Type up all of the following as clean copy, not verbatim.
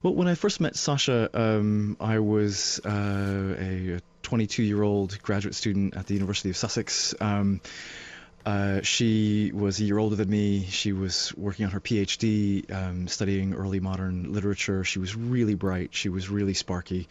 Well, when I first met Sasha, I was a 22-year-old graduate student at the University of Sussex. She was a year older than me. She was working on her PhD, studying early modern literature. She was really bright. She was really sparky,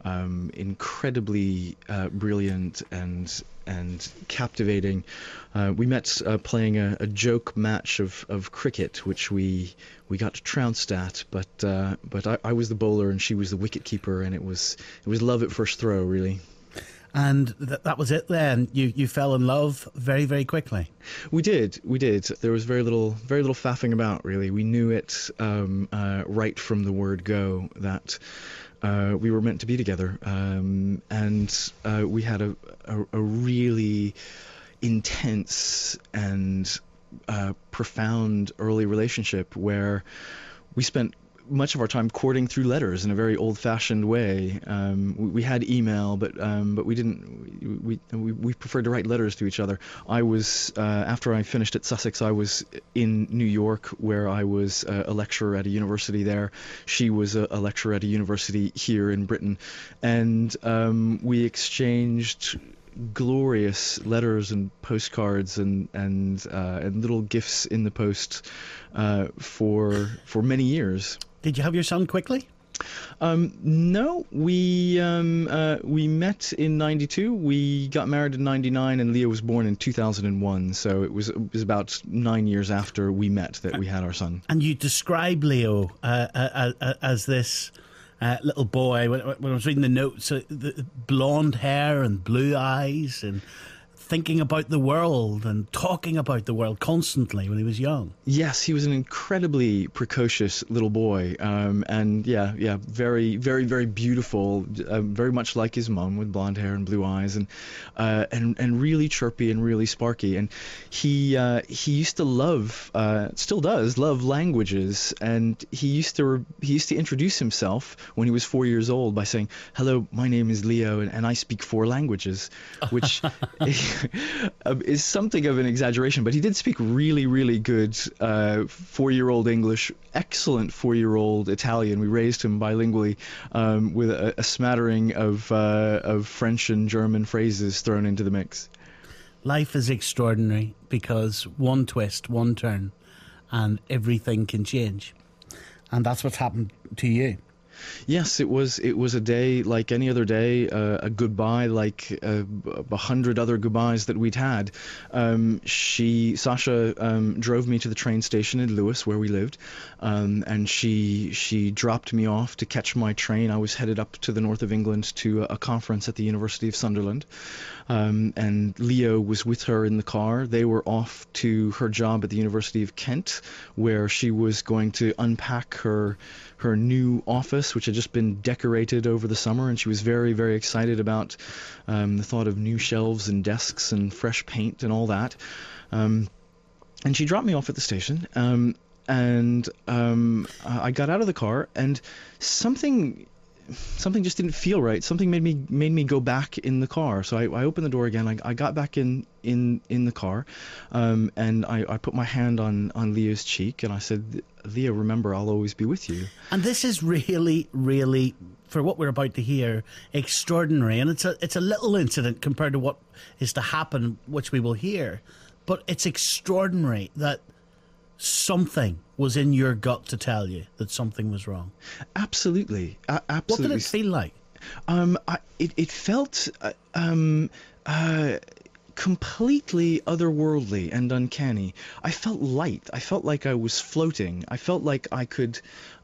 incredibly brilliant and captivating. We met playing a joke match of cricket, which we got trounced at. But I was the bowler and she was the wicket keeper, and it was love at first throw, really. And that was it then? You fell in love very, very quickly? We did. There was very little faffing about, really. We knew it right from the word go that we were meant to be together. And we had a really intense and profound early relationship where we spent much of our time courting through letters in a very old-fashioned way. We had email, but we didn't. We preferred to write letters to each other. I was after I finished at Sussex, I was in New York, where I was a lecturer at a university there. She was a lecturer at a university here in Britain, and we exchanged glorious letters and postcards and little gifts in the post for many years. Did you have your son quickly? No, we met in '92. We got married in '99, and Leo was born in 2001. So it was about 9 years after we met that we had our son. And you describe Leo as this little boy. When I was reading the notes, the blonde hair and blue eyes, and thinking about the world and talking about the world constantly when he was young. Yes, he was an incredibly precocious little boy, and very, very, very beautiful, very much like his mum with blonde hair and blue eyes, and really chirpy and really sparky. And he used to love, still does love languages, and he used to introduce himself when he was 4 years old by saying, "Hello, my name is Leo, and I speak 4 languages," which is something of an exaggeration, but he did speak really, really good 4-year-old English, excellent 4-year-old Italian. We raised him bilingually with a smattering of French and German phrases thrown into the mix. Life is extraordinary because one twist, one turn, and everything can change. And that's what's happened to you. Yes, it was a day like any other day, a goodbye like 100 other goodbyes that we'd had. Sasha drove me to the train station in Lewes, where we lived, and she dropped me off to catch my train. I was headed up to the north of England to a conference at the University of Sunderland, and Leo was with her in the car. They were off to her job at the University of Kent, where she was going to unpack her new office, which had just been decorated over the summer, and she was very, very excited about the thought of new shelves and desks and fresh paint and all that. And she dropped me off at the station, and I got out of the car, and something just didn't feel right. Something made me go back in the car. So I opened the door again. I got back in the car, and I put my hand on Leo's cheek, and I said, "Leo, remember, I'll always be with you." And this is really, really, for what we're about to hear, extraordinary. And it's a little incident compared to what is to happen, which we will hear. But it's extraordinary that something was in your gut to tell you that something was wrong. Absolutely. Absolutely. What did it feel like? It felt completely otherworldly and uncanny. I felt light. I felt like I was floating. I felt like I could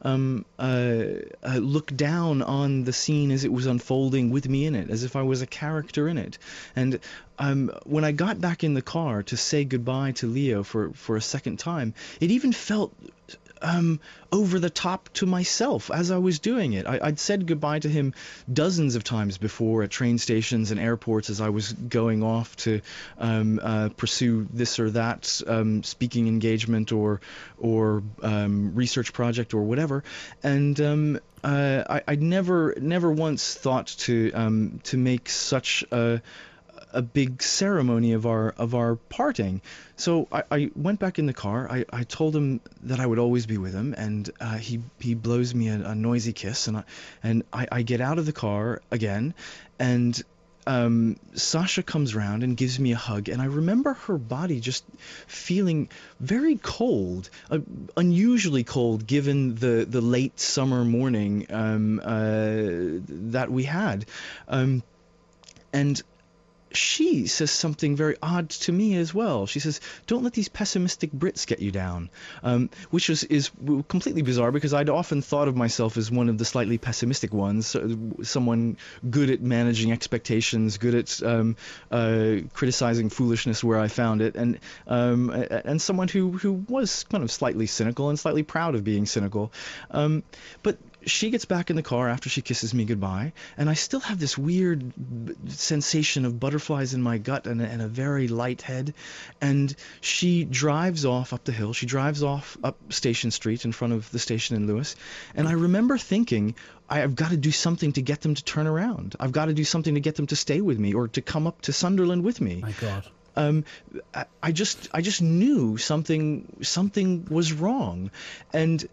look down on the scene as it was unfolding with me in it, as if I was a character in it. And when I got back in the car to say goodbye to Leo for a second time, it even felt over the top to myself as I was doing it. I'd said goodbye to him dozens of times before at train stations and airports as I was going off to pursue this or that speaking engagement or research project or whatever. And I'd never once thought to make such a a big ceremony of our parting. So I went back in the car. I told him that I would always be with him, and he blows me a noisy kiss, and I get out of the car again, and Sasha comes round and gives me a hug, and I remember her body just feeling very cold, unusually cold given the late summer morning that we had, and she says something very odd to me as well. She says, "Don't let these pessimistic Brits get you down," which is completely bizarre, because I'd often thought of myself as one of the slightly pessimistic ones, someone good at managing expectations, good at criticizing foolishness where I found it, and someone who was kind of slightly cynical and slightly proud of being cynical. But she gets back in the car after she kisses me goodbye, and I still have this weird sensation of butterflies in my gut and a very light head. And she drives off up the hill. She drives off up Station Street in front of the station in Lewis. And I remember thinking, I've got to do something to get them to turn around. I've got to do something to get them to stay with me or to come up to Sunderland with me. My God. I just knew something was wrong. And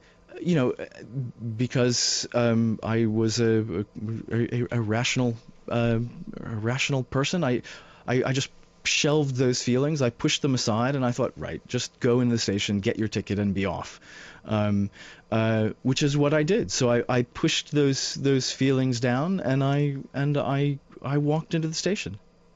because I was a rational person, I just shelved those feelings. I pushed them aside, and I thought, right, just go in the station, get your ticket, and be off. Which is what I did. So I pushed those feelings down, and I walked into the station.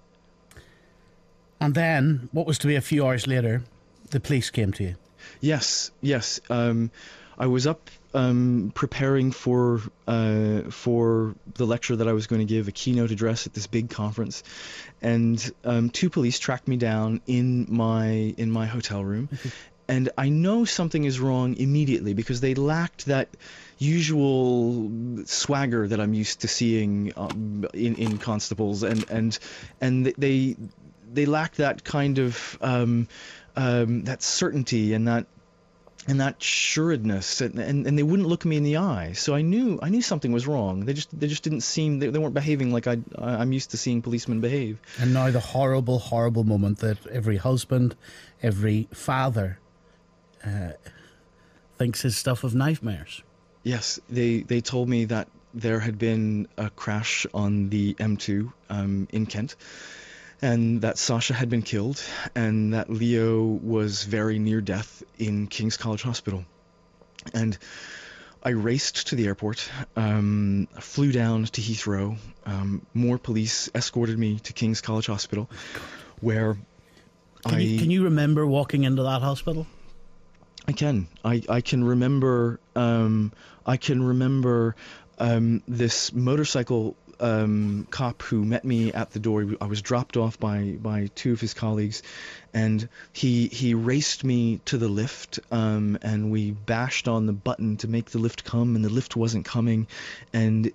And then, what was to be a few hours later, the police came to you. Yes. I was up preparing for the lecture that I was going to give, a keynote address at this big conference, and two police tracked me down in my hotel room, and I know something is wrong immediately because they lacked that usual swagger that I'm used to seeing in constables, and they lacked that kind of that certainty and that sureness, and they wouldn't look me in the eye. So I knew something was wrong. They just didn't seem, they weren't behaving like I'm used to seeing policemen behave. And now the horrible, horrible moment that every husband, every father thinks is stuff of nightmares. Yes, they told me that there had been a crash on the M2 in Kent, and that Sasha had been killed, and that Leo was very near death in King's College Hospital. And I raced to the airport, flew down to Heathrow. More police escorted me to King's College Hospital, where Can you remember walking into that hospital? I can. I can remember. This motorcycle cop who met me at the door. I was dropped off by two of his colleagues, and he raced me to the lift, and we bashed on the button to make the lift come, and the lift wasn't coming, and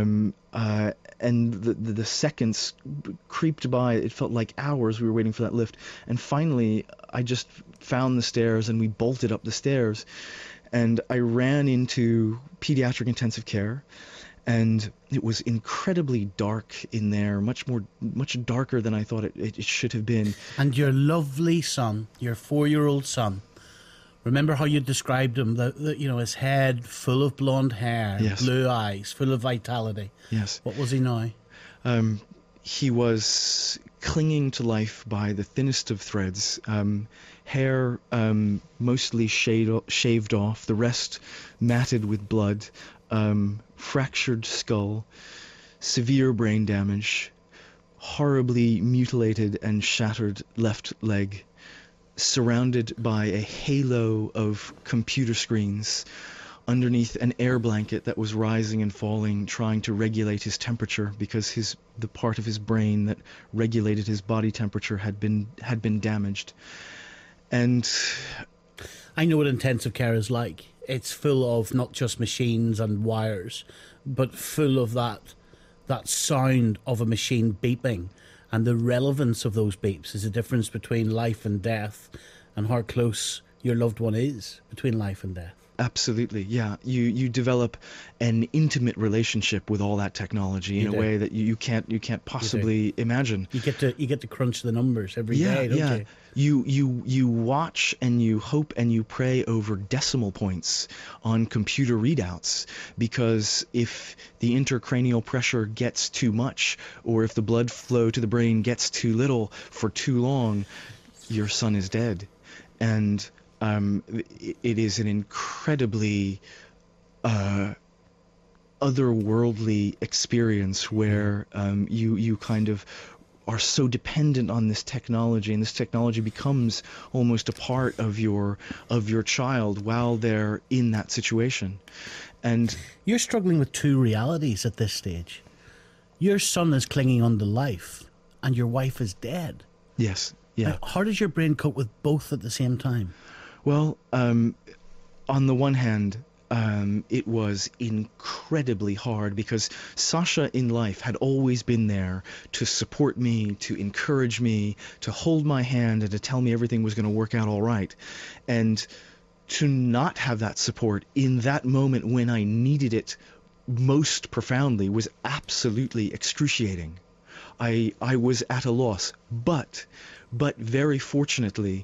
the seconds creeped by. It felt like hours we were waiting for that lift, and finally I just found the stairs, and we bolted up the stairs, and I ran into pediatric intensive care. And it was incredibly dark in there, much darker than I thought it should have been. And your lovely son, your 4-year-old son, remember how you described him? His head full of blonde hair, yes. Blue eyes, full of vitality. Yes. What was he now? He was clinging to life by the thinnest of threads. Hair mostly shaved off, the rest matted with blood. Fractured skull, severe brain damage, horribly mutilated and shattered left leg, surrounded by a halo of computer screens, underneath an air blanket that was rising and falling, trying to regulate his temperature because the part of his brain that regulated his body temperature had been damaged. And I know what intensive care is like. It's full of not just machines and wires, but full of that sound of a machine beeping. And the relevance of those beeps is the difference between life and death, and how close your loved one is between life and death. Absolutely, yeah. You develop an intimate relationship with all that technology in a way that you can't possibly imagine. You get to crunch the numbers every day, don't Yeah. you? You watch and you hope and you pray over decimal points on computer readouts, because if the intracranial pressure gets too much, or if the blood flow to the brain gets too little for too long, your son is dead. And it is an incredibly otherworldly experience where you kind of are so dependent on this technology, and this technology becomes almost a part of your child while they're in that situation. And you're struggling with two realities at this stage. Your son is clinging on to life, and your wife is dead. Yes, yeah. How does your brain cope with both at the same time? Well, on the one hand, it was incredibly hard, because Sasha in life had always been there to support me, to encourage me, to hold my hand, and to tell me everything was going to work out all right. And to not have that support in that moment when I needed it most profoundly was absolutely excruciating. I was at a loss, but very fortunately,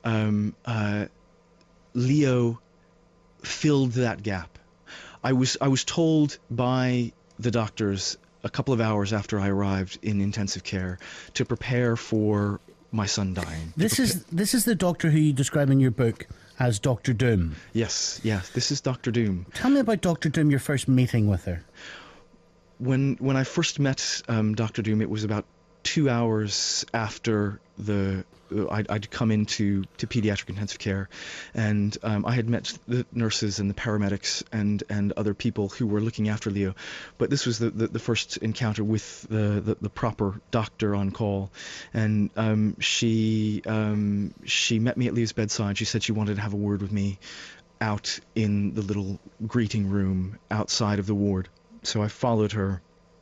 Leo filled that gap. I was told by the doctors a couple of hours after I arrived in intensive care to prepare for my son dying. This is the doctor who you describe in your book as Dr. Doom. Yes, this is Dr. Doom. Tell me about Dr. Doom, your first meeting with her. When I first met Dr. Doom, it was about 2 hours after I'd come into pediatric intensive care, and I had met the nurses and the paramedics and other people who were looking after Leo, but this was the first encounter with the proper doctor on call, and she met me at Leo's bedside. She said she wanted to have a word with me out in the little greeting room outside of the ward. So I followed her,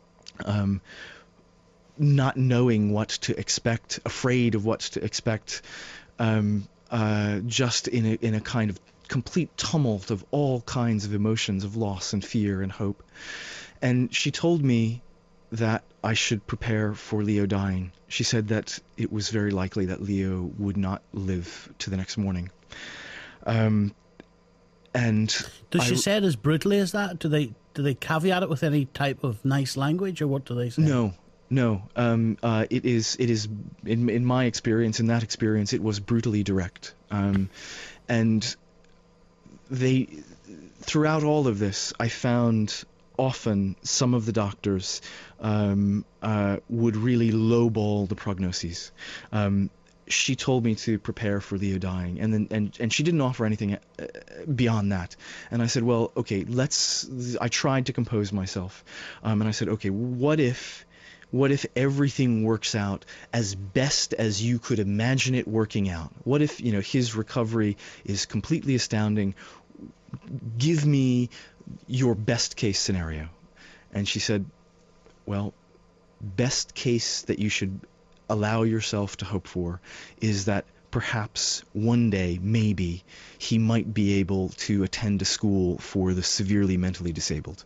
not knowing what to expect, afraid of what to expect, just in a kind of complete tumult of all kinds of emotions of loss and fear and hope. And she told me that I should prepare for Leo dying. She said that it was very likely that Leo would not live to the next morning. And does she say it as brutally as that? Do they caveat it with any type of nice language, or what do they say? No. It is in my experience, in that experience, it was brutally direct. And throughout all of this, I found often some of the doctors would really lowball the prognoses. She told me to prepare for Leo dying, and she didn't offer anything beyond that. And I said, well, okay, I tried to compose myself, and I said, okay, what if everything works out as best as you could imagine it working out? What if, his recovery is completely astounding? Give me your best case scenario. And she said, well, best case that you should allow yourself to hope for is that perhaps one day, maybe, he might be able to attend a school for the severely mentally disabled.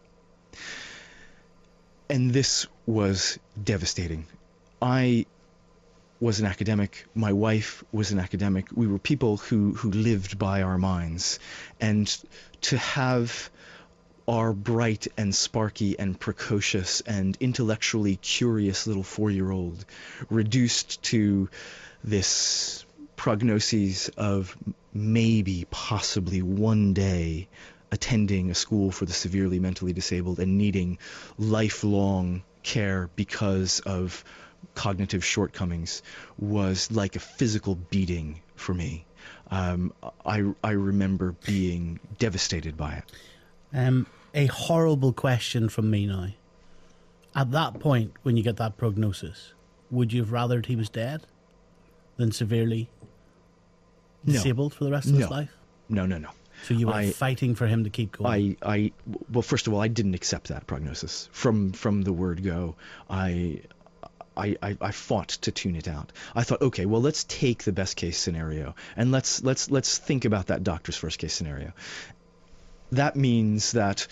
And this was devastating. I was an academic. My wife was an academic. We were people who lived by our minds. And to have our bright and sparky and precocious and intellectually curious little 4-year-old reduced to this prognosis of maybe, possibly one day attending a school for the severely mentally disabled and needing lifelong care because of cognitive shortcomings was like a physical beating for me. I remember being devastated by it. A horrible question from me now. At that point, when you get that prognosis, would you have rathered he was dead than severely disabled for the rest of his life? No. So you were fighting for him to keep going? Well, first of all, I didn't accept that prognosis. From the word go, I fought to tune it out. I thought, okay, well, let's take the best case scenario and let's think about that doctor's first case scenario. that means that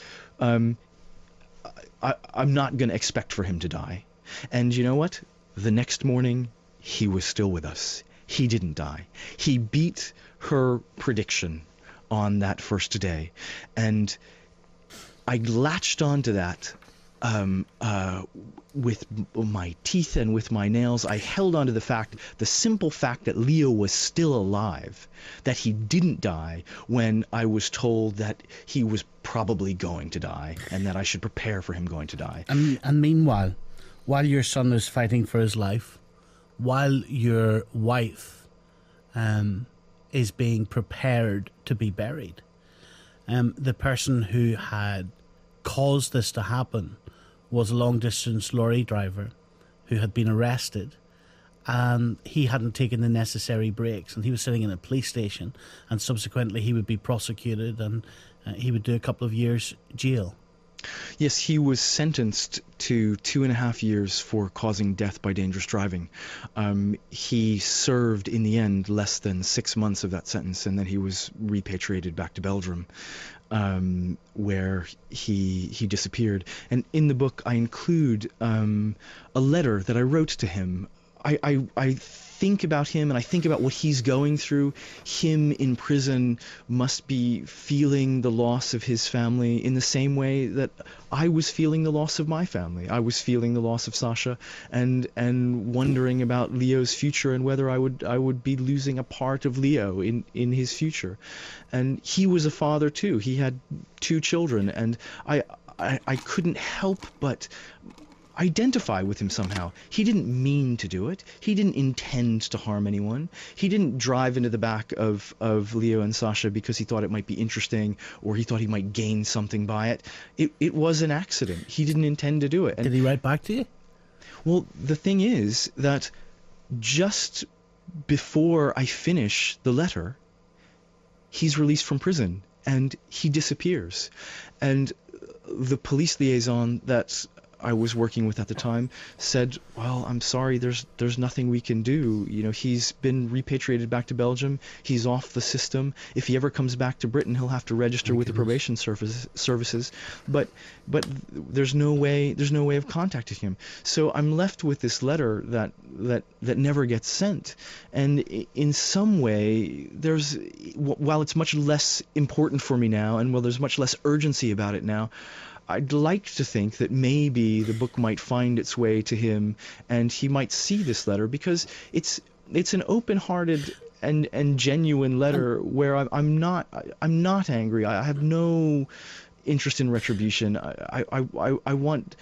I'm not going to expect for him to die. And you know what? The next morning, he was still with us. He didn't die. He beat her prediction on that first day. And I latched onto that with my teeth and with my nails. I held onto the simple fact that Leo was still alive, that he didn't die when I was told that he was probably going to die and that I should prepare for him going to die. And meanwhile, while your son was fighting for his life, while your wife is being prepared to be buried, the person who had caused this to happen was a long-distance lorry driver who had been arrested, and he hadn't taken the necessary breaks, and he was sitting in a police station, and subsequently he would be prosecuted, and he would do a couple of years jail. Yes, he was sentenced to 2.5 years for causing death by dangerous driving. He served, in the end, less than 6 months of that sentence, and then he was repatriated back to Belgium, where he disappeared. And in the book, I include a letter that I wrote to him. I think about him, and I think about what he's going through. Him in prison must be feeling the loss of his family in the same way that I was feeling the loss of my family. I was feeling the loss of Sasha, and wondering about Leo's future and whether I would be losing a part of Leo in his future. And he was a father too. He had 2 children, and I couldn't help but identify with him somehow. He didn't mean to do it. He didn't intend to harm anyone. He didn't drive into the back of Leo and Sasha because he thought it might be interesting, or he thought he might gain something by it. It was an accident. He didn't intend to do it. And, did he write back to you? Well, the thing is that just before I finish the letter, he's released from prison and he disappears. And the police liaison that I was working with at the time said, well, I'm sorry, there's nothing we can do. You know, he's been repatriated back to Belgium. He's off the system. If he ever comes back to Britain, he'll have to register with the probation services. But there's no way of contacting him. So I'm left with this letter that never gets sent. And in some way, while it's much less important for me now, and while there's much less urgency about it now, I'd like to think that maybe the book might find its way to him and he might see this letter, because it's an open-hearted and genuine letter where I'm not angry. I have no interest in retribution. I want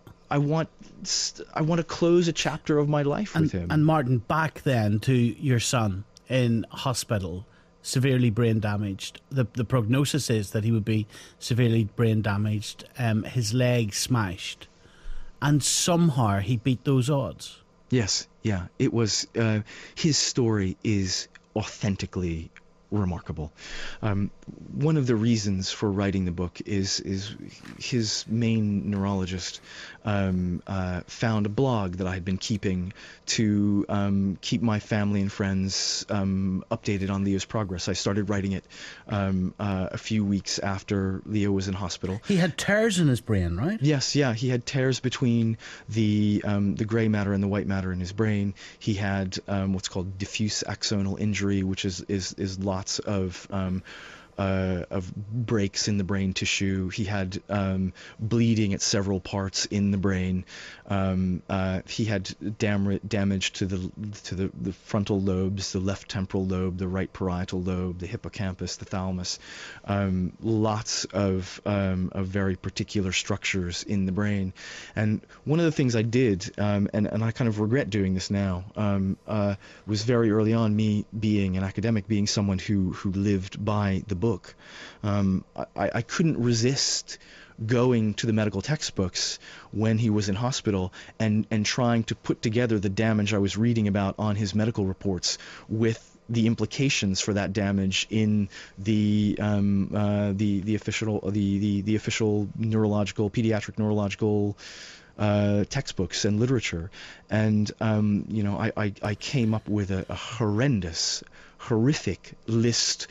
to close a chapter of my life with him. And Martin, back then to your son in hospital, severely brain damaged. The prognosis is that he would be severely brain damaged, his leg smashed, and somehow he beat those odds. Yes, yeah, it was. His story is authentically remarkable. One of the reasons for writing the book is his main neurologist found a blog that I had been keeping to keep my family and friends updated on Leo's progress. I started writing it a few weeks after Leo was in hospital. He had tears in his brain, right? Yes, yeah. He had tears between the gray matter and the white matter in his brain. He had what's called diffuse axonal injury, which is lots of breaks in the brain tissue. He had bleeding at several parts in the brain. He had damage to the frontal lobes, the left temporal lobe, the right parietal lobe, the hippocampus, the thalamus. Lots of very particular structures in the brain. And one of the things I did, and I kind of regret doing this now, was very early on, me being an academic, being someone who lived by the book. I couldn't resist going to the medical textbooks when he was in hospital and trying to put together the damage I was reading about on his medical reports with the implications for that damage in the official pediatric neurological textbooks and literature. And I came up with a horrific list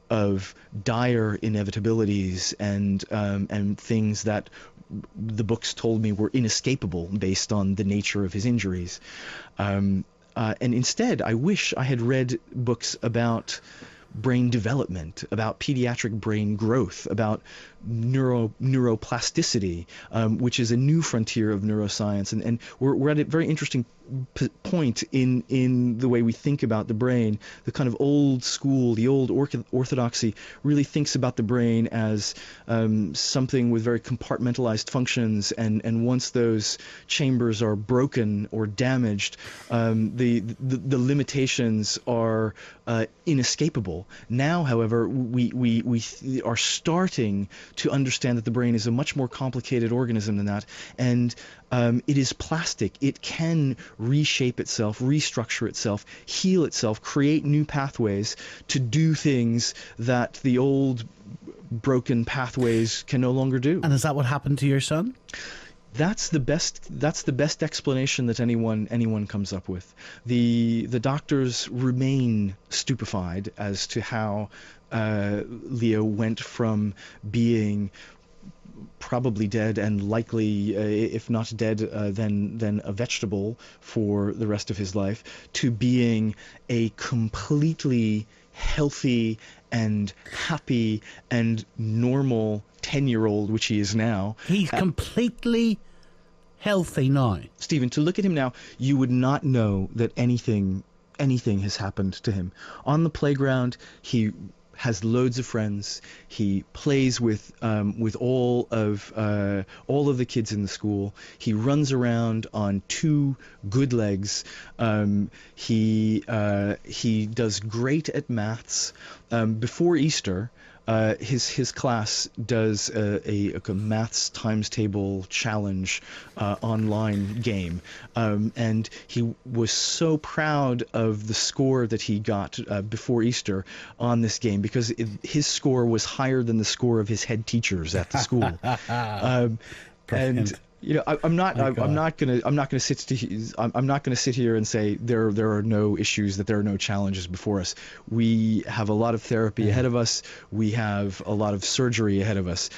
of dire inevitabilities and things that the books told me were inescapable based on the nature of his injuries. And instead, I wish I had read books about brain development, about pediatric brain growth, about neuroplasticity, which is a new frontier of neuroscience. And we're at a very interesting point in the way we think about the brain. The kind of old school, the old orthodoxy really thinks about the brain as something with very compartmentalized functions, and once those chambers are broken or damaged, the limitations are inescapable. Now, however, we are starting to understand that the brain is a much more complicated organism than that, and it is plastic. It can reshape itself, restructure itself, heal itself, create new pathways to do things that the old broken pathways can no longer do. And is that what happened to your son? That's the best explanation that anyone comes up with. The doctors remain stupefied as to how Leo went from being probably dead and likely, if not dead, then a vegetable for the rest of his life, to being a completely healthy and happy and normal 10-year-old, which he is now. He's completely healthy now. Stephen, to look at him now, you would not know that anything has happened to him. On the playground, he has loads of friends. He plays with all of the kids in the school. He runs around on two good legs. He does great at maths. Before Easter, his class does a maths times table challenge online game, and he was so proud of the score that he got before Easter on this game, because his score was higher than the score of his head teachers at the school. And you know, I'm not going to sit here and say there are no issues, that there are no challenges before us. We have a lot of therapy ahead of us. We have a lot of surgery ahead of us.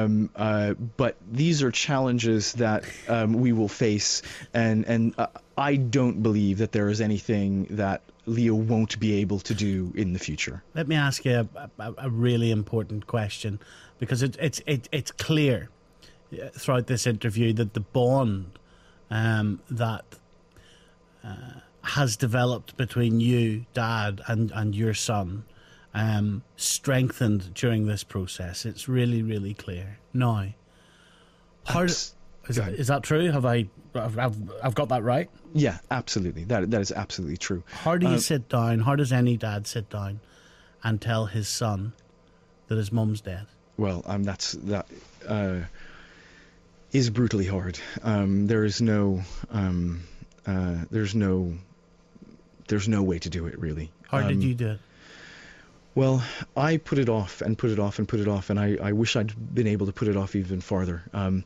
But these are challenges that we will face, and I don't believe that there is anything that Leo won't be able to do in the future. Let me ask you a really important question, because it's clear throughout this interview that the bond that has developed between you, Dad, and your son strengthened during this process. It's really, really clear. Now, is that true? I've got that right? Yeah, absolutely. That is absolutely true. How do you sit down? How does any dad sit down and tell his son that his mum's dead? Well, that is brutally hard. There's no way to do it, really. How did you do it? Well, I put it off and put it off and put it off, and I wish I'd been able to put it off even farther.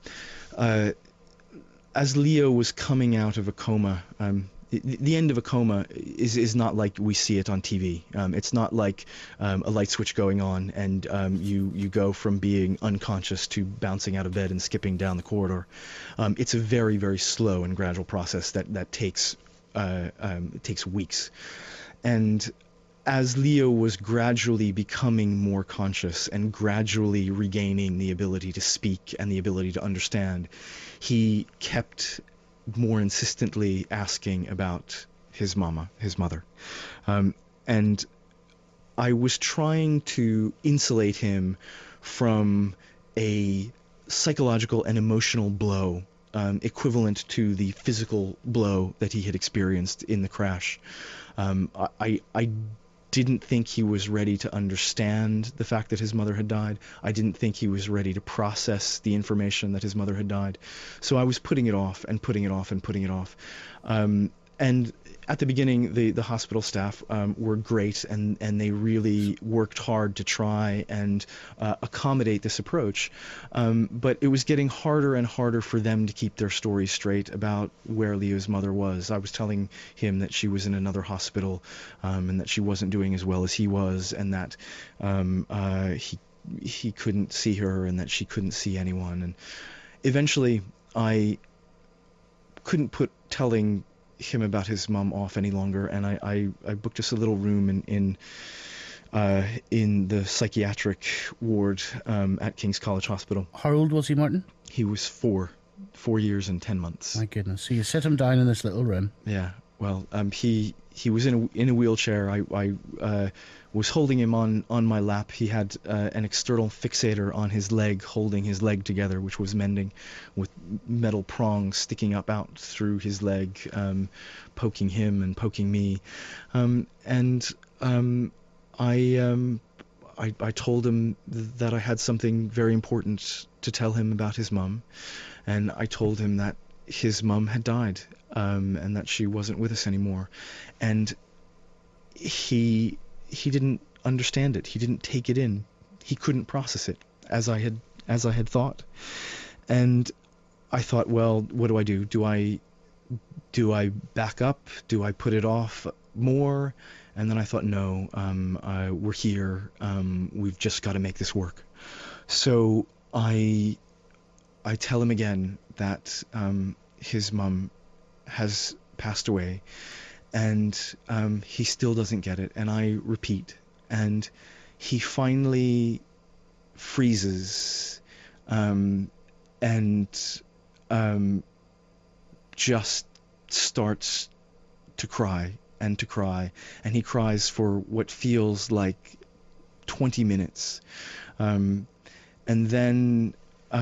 As Leo was coming out of a coma, the end of a coma is not like we see it on TV. It's not like a light switch going on and you go from being unconscious to bouncing out of bed and skipping down the corridor. It's a very, very slow and gradual process that takes weeks. And as Leo was gradually becoming more conscious and gradually regaining the ability to speak and the ability to understand, he kept more insistently asking about his mother. And I was trying to insulate him from a psychological and emotional blow equivalent to the physical blow that he had experienced in the crash. I didn't think he was ready to understand the fact that his mother had died. I didn't think he was ready to process the information that his mother had died. So I was putting it off and putting it off and putting it off. And at the beginning, the hospital staff were great, and they really worked hard to try and accommodate this approach. But it was getting harder and harder for them to keep their story straight about where Leo's mother was. I was telling him that she was in another hospital, and that she wasn't doing as well as he was, and that he couldn't see her, and that she couldn't see anyone. And eventually, I couldn't put telling him about his mom off any longer, and I booked us a little room in the psychiatric ward at King's College Hospital. How old was he, Martin? He was 4 years and 10 months. My goodness. So you sit him down in this little room. Yeah. Well, he was in a wheelchair. I was holding him on my lap. He had an external fixator on his leg, holding his leg together, which was mending, with metal prongs sticking up out through his leg, poking him and poking me. I told him that I had something very important to tell him about his mum, and I told him that his mum had died, and that she wasn't with us anymore. And he didn't understand it. He didn't take it in. He couldn't process it as I had thought. And I thought, well, what do I do? Do I back up? Do I put it off more? And then I thought, no, we're here. We've just got to make this work. So I tell him again that his mum has passed away, and he still doesn't get it. And I repeat, and he finally freezes, and just starts to cry and to cry, and he cries for what feels like 20 minutes, and then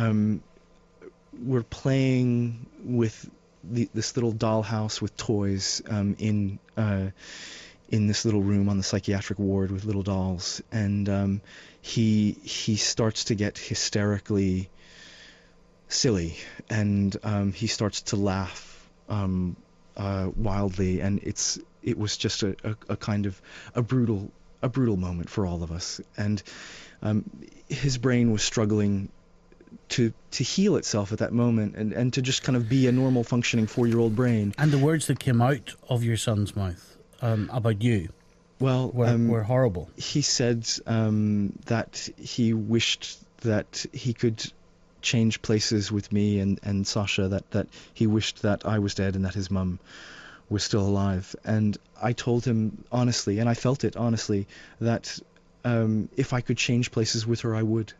we're playing with this little dollhouse with toys in this little room on the psychiatric ward with little dolls, and he starts to get hysterically silly, and he starts to laugh wildly, and it was just a kind of a brutal moment for all of us, and his brain was struggling to heal itself at that moment, and to just kind of be a normal functioning 4-year-old brain. And the words that came out of your son's mouth about you were horrible. He said that he wished that he could change places with me and Sasha, that he wished that I was dead and that his mum was still alive. And I told him honestly, and I felt it honestly, that if I could change places with her, I would.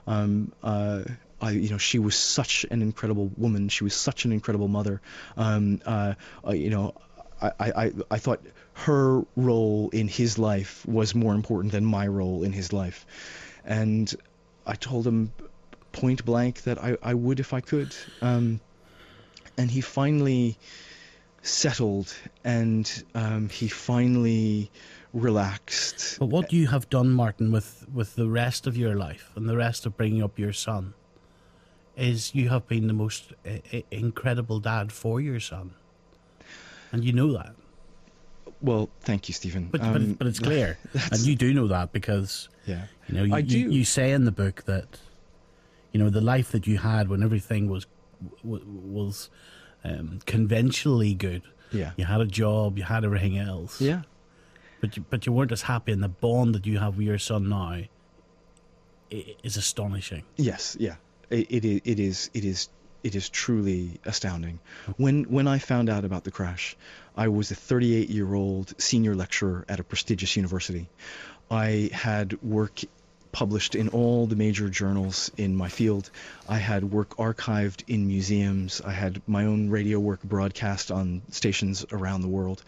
She was such an incredible woman. She was such an incredible mother. I thought her role in his life was more important than my role in his life. And I told him point blank that I would if I could. And he finally settled, and he finally relaxed. But what you have done, Martin, with the rest of your life and the rest of bringing up your son, is you have been the most incredible dad for your son, and you know that. Well, thank you, Stephen. But it's clear, and you do know that, because I do. You say in the book that the life that you had when everything was conventionally good. Yeah. You had a job, you had everything else. Yeah. But you weren't as happy, and the bond that you have with your son now is astonishing. Yes, yeah. It is truly astounding. When I found out about the crash, I was a 38-year-old senior lecturer at a prestigious university. I had work published in all the major journals in my field. I had work archived in museums. I had my own radio work broadcast on stations around the world.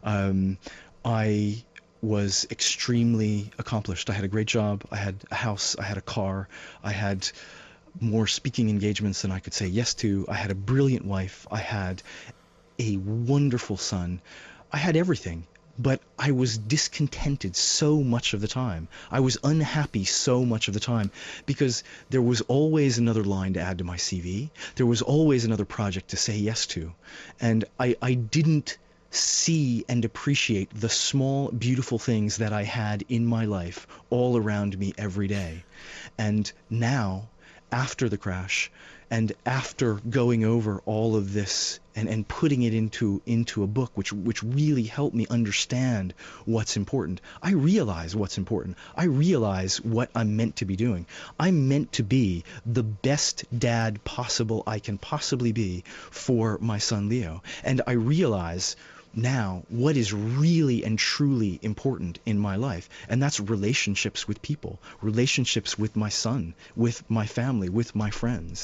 I was extremely accomplished. I had a great job. I had a house. I had a car. I had more speaking engagements than I could say yes to. I had a brilliant wife. I had a wonderful son. I had everything. But I was discontented so much of the time. I was unhappy so much of the time, because there was always another line to add to my CV. There was always another project to say yes to. And I didn't see and appreciate the small, beautiful things that I had in my life all around me every day. And now, after the crash, and after going over all of this and putting it into a book, which really helped me understand what's important, I realize what's important. I realize what I'm meant to be doing. I'm meant to be the best dad possible I can possibly be for my son Leo. And I realize now what is really and truly important in my life, and that's relationships with people, relationships with my son, with my family, with my friends.